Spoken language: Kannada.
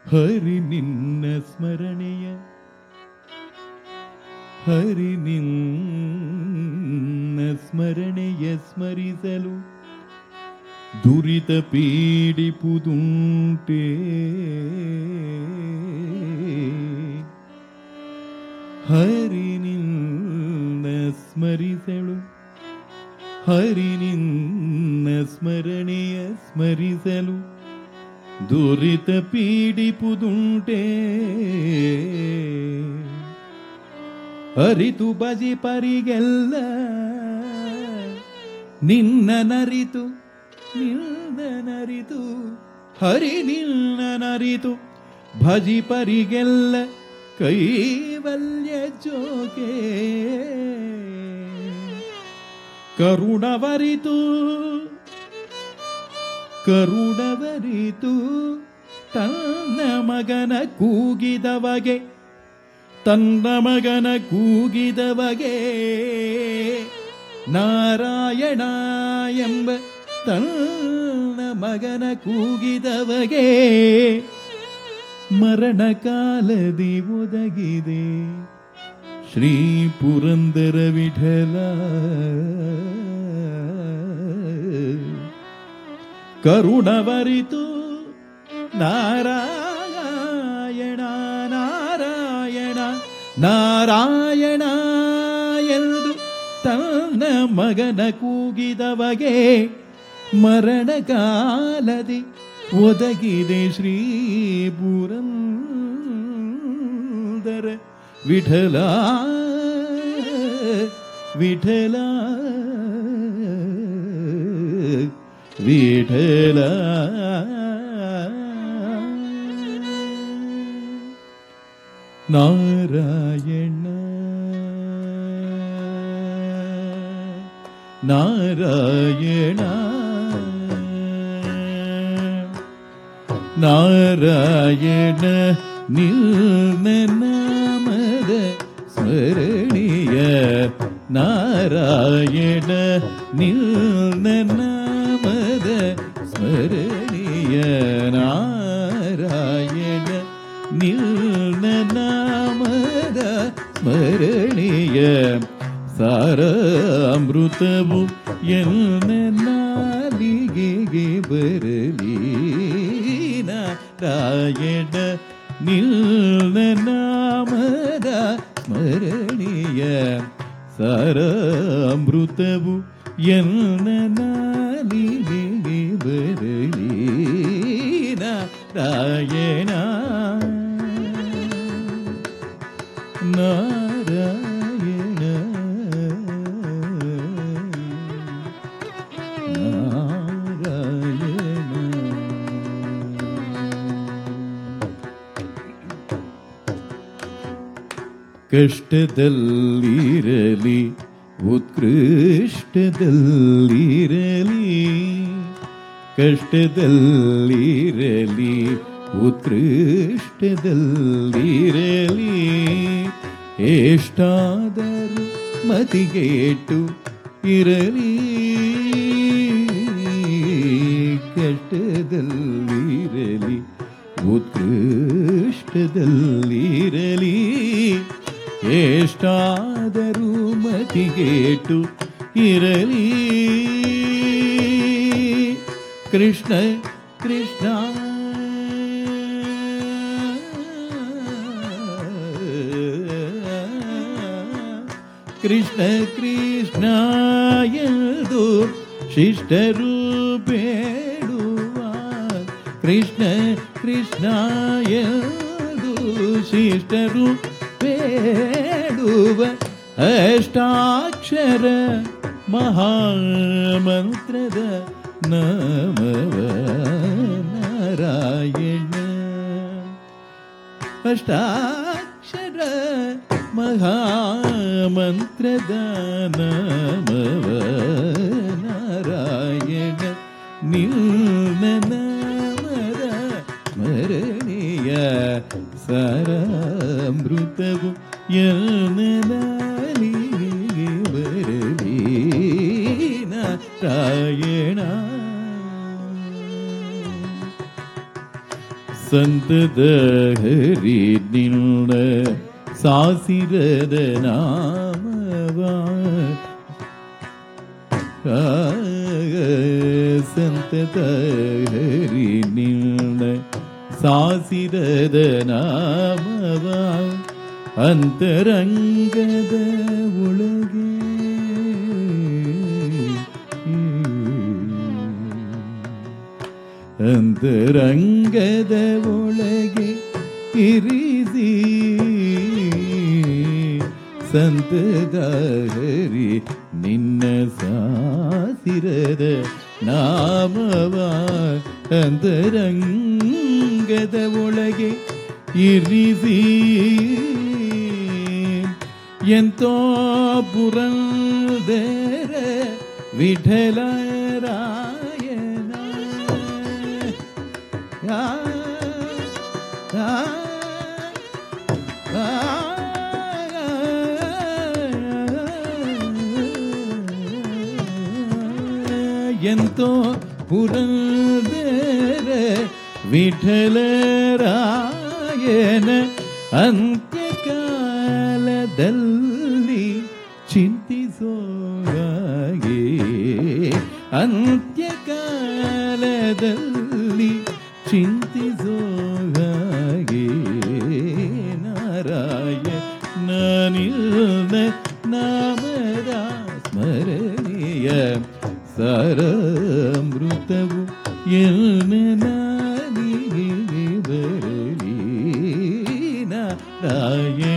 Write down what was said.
ಹರಿ ನಿನ್ನ ಸ್ಮರಣೆಯ ಹರಿ ನಿನ್ನ ಸ್ಮರಣೆಯ ಸ್ಮರಿಸಲು ದುರಿತ ಪೀಡಿಪುದುಂಟೆ. ಹರಿ ನಿನ್ನ ಸ್ಮರಿಸಲು ಹರಿ ನಿನ್ನ ಸ್ಮರಣೆಯ ಸ್ಮರಿಸಲು ದುರಿತ ಪೀಡಿಪುದುಂಟೆ. ಅರಿತು ಬಜಿ ಪರಿಗೆಲ್ಲ ನಿನ್ನ ನರಿತು ಹರಿ ನಿನ್ನ ನರಿತು ಭಜಿ ಪರಿಗೆಲ್ಲ ಕೈವಲ್ಯ ಜೋಗೆ. ಕರುಣವರಿತು ತನ್ನ ಮಗನ ಕೂಗಿದವಗೆ ನಾರಾಯಣ ಎಂಬ ತನ್ನ ಮಗನ ಕೂಗಿದವಗೆ ಮರಣ ಕಾಲದಿ ಒದಗಿದೆ ಶ್ರೀ ಪುರಂದರ ವಿಠಲ. ಕರುಣವರಿತು ನಾರಾಯಣ ನಾರಾಯಣ ಎಂದು ತನ್ನ ಮಗನ ಕೂಗಿದವಗೆ ಮರಣ ಕಾಲದಿ ಒದಗಿದೆ ಶ್ರೀ ಪುರಂದರ ವಿಠಲ. ವಿಠಲ ವಿಠಲ ನಾರಾಯಣ ನಾರಾಯಣ ನಾರಾಯಣ ನಿನ್ನ ನಾಮದ ಸ್ಮರಣೀಯ. ನಾರಾಯಣ ನಿನ್ನ ನಾಮದ ಸ್ಮರಣೀಯ. ನಾರಾಯಣ ನಿನ್ನ ನಾಮದ ಸ್ಮರಣೀಯ. ಸಾರಾಮೃತವು ಎನ್ನ ನಾಲಿಗೆಗೆ ಬರಲಿ. ನಾರಾಯಣ ನಿನ್ನ ನಾಮದ ಸ್ಮರಣೀಯ. ಸಾರಾಮೃತವು ಎನ್ನ ನಾಲಿಗೆಗೆ ಬರಲಿ. ನಾರಾಯಣ ನಾರಾಯಣ ನಾರಾಯಣ. ಕಷ್ಟದಲ್ಲಿರಲಿ ಉತ್ಕೃಷ್ಟದಲ್ಲಿರಲಿ. ಕಷ್ಟದಲ್ಲಿರಲಿ ಉತ್ಕೃಷ್ಟದಲ್ಲಿರಲಿ. ಎಷ್ಟಾದರೂ ಮತಿಗೆಟ್ಟು ಇರಲಿ. ಕಷ್ಟದಲ್ಲಿರಲಿ ಉತ್ಕೃಷ್ಟದಲ್ಲಿರಲಿ. ಎಷ್ಟಾದರೂ ಮತಿಗೆಟ್ಟು ಇರಲಿ. ಕೃಷ್ಣ ಕೃಷ್ಣ ಕೃಷ್ಣ ಕೃಷ್ಣ ಎಂದು ಶಿಷ್ಟರು ಬೇಡುವ. ಕೃಷ್ಣ ಕೃಷ್ಣ ಎಂದು ಶಿಷ್ಟರು ಬೇಡುವ. ಅಷ್ಟಾಕ್ಷರ ಮಹಾಮಂತ್ರದ ನಾಮವ ನಾರಾಯಣ. ಅಷ್ಟಾಕ್ಷರ ಮಹಾಮಂತ್ರದ ನಾಮವ ನಾರಾಯಣ. ನಿನ್ನ ನಾಮದ ಸ್ಮರಣೀಯ. ಸಾರಾಮೃತವು ಎನ್ನ ನಾಲಿಗೆಗೆ ಬರಲಿ. ನಾರಾಯಣ ಸಂತದ ಹರಿ ನಿನ್ನ ಸಾಸಿರದ ನಾಮವ ಸಂತತ ಹರಿ ನಿನ್ನ ಸಾಸಿರದ ನಾಮವ ಅಂತರಂಗದ ಒಳಗೆ ಅಂತರಂಗದ ಒಳಗೆ ಇರಿಸಿ ಸಂತದ ಹರಿ ನಿನ್ನ ಸಾಸಿರದ ನಾಮವ ಅಂತರಂಗದ ಒಳಗೆ ಇರಿಸಿ ಎಂತೋ ಪುರಂದರ ವಿಠಲರಾಯನ ಎಂತೋ ಪುರಂದರ ವಿಠಲರಾಯನ ಅಂತ್ಯಕಾಲದಲ್ಲಿ ಚಿಂತಿಸೋ ಹಾಗೆ ಅಂತ್ಯಕಾಲದಲ್ಲಿ ಚಿಂತಿಸೋ ಹಾಗೆ ನಾರಾಯಣ ನಿನ್ನ ನಾಮದ ಸ್ಮರಣೆಯ ಸಾರಾಮೃತವು ಎನ್ನ ನಾಲಿಗೆ ಬರಲಿ ನಾರಾಯಣ